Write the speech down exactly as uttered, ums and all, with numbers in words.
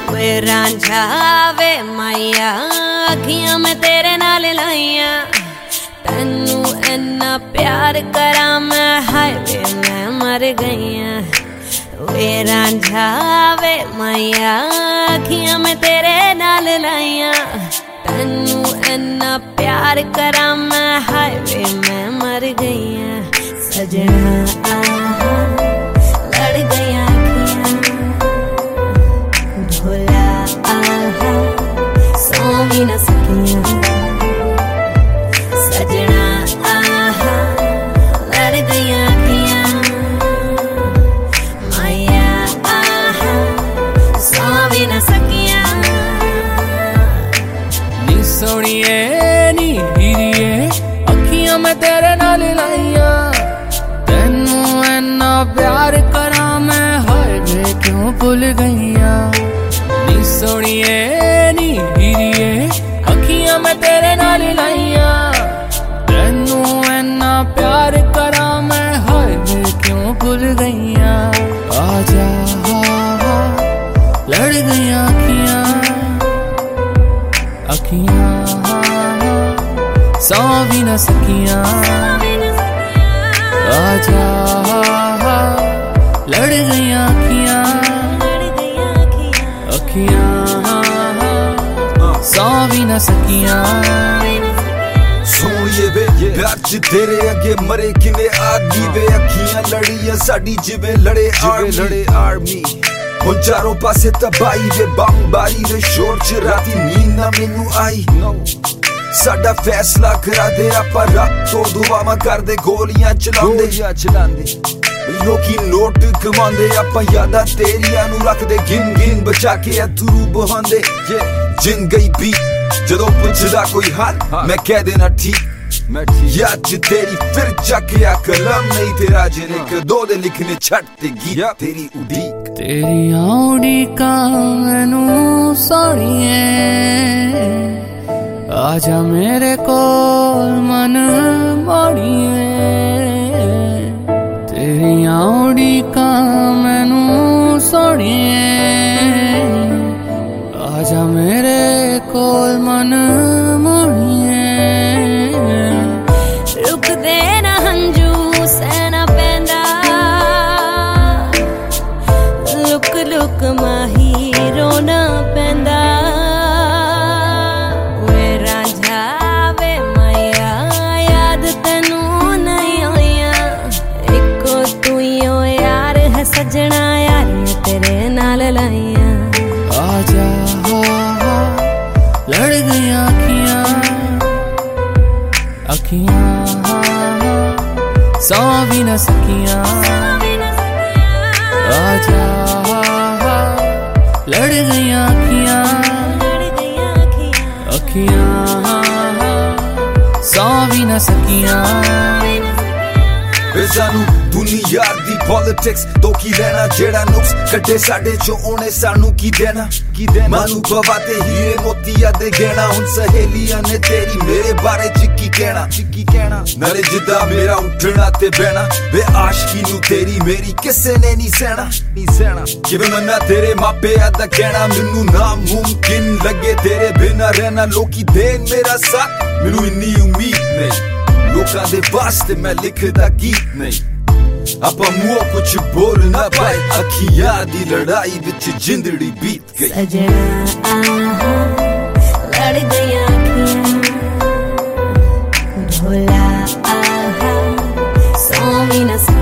वे रांझा वे माइया अखियां में तेरे नाल लाइया तैनू इन्ना प्यार करा मैं हाय वे मैं मर गईया वे रांझा वे माइया अखियां में तेरे नाल लाइया तैनू इन्ना प्यार करा मैं हाय वे मैं मर गईया सजना आहा लड़ गया भोला आहा सौ भी न सकिया सजना आहा लड़ गया माया आहा सौ भी न सकिया नी सोनिए नी हीरिए अखियां में तेरे नाल लाइया तैनू इन्ना प्यार करा मैं हाय वे क्यों भुल गईया नी सोनिए नी हीरिए अखियां में तेरे नाल लाइया तैनू इन्ना प्यार करा मैं हाय वे क्यों भुल गईया आजा लड़ गईया अखियां अखियां सौ भी न सकिया आजा लड़ गईया अखियां अखियां सौ भी न सकिया सोनिए वे प्यार च तेरे अगे मरे किने आदमी वे अखियां लड़ियां साडी जिवें लड़े लड़े आर्मी हुण चारों पासे तबाही वे बमबारी वे शोर च राती नींद ना मैनू आई साडा फैसला करा दे आपां रात तो दुआवां करदे गोलियां चलांदे चलांदे लोकी नोट कमांदे आपां यादां तेरियां नू रखदे गिन गिन बचा के अथरू बहांदे जिन गई भी जदों पुछदा कोई हाल मैं कह देना ठीक याद च तेरी फिर चकिया कलम नहीं तेरा जिने कदों दे लिखने छट ते गीत तेरी उड़ीक तेरी उड़ीका मैनू सोनिए आजा मेरे कोल मन मोड़िए तेरी उड़ीका मैनू सोनिए आजा मेरे कोल मन मोड़िए रुक दे ना हंजू सहना पैंदा लुक लुक माही रोना पैंदा सजना यार तेरे नाल लाइया आजा लड़ गईया अखियां अखियां सौ भी न सकिया आजा लड़ गईया अखियां अखियां सौ भी न सकिया सानू दुनिया दी पॉलिटिक्स तो की लेना जेड़ा नुक्स कटे साडे चो ओने सानू की देना की देना मानू बाबा ते हीरे मोतिया दे गहना हुन सहेलियां ने तेरी मेरे बारे च की कहना की कहना नाले जिद्दा मेरा उठना ते बहना वे आशिकी नू तेरी मेरी किसे ने नहीं सहना नहीं सहना किवें मन्ना तेरे मापे अदा कहना मैनू नामुमकिन लगे तेरे बिना रहना लोकी देन मेरा साथ मैनू इन्नी उम्मीद नहीं लोकां दे वास्ते मैं लिखदा गीत नहीं आपां मुंह कुछ बोल ना पाए अखियां दी लड़ाई विच जिंदड़ी बीत गई सजना आहा लड़ गईया अखियां भोला आहा सौ भी न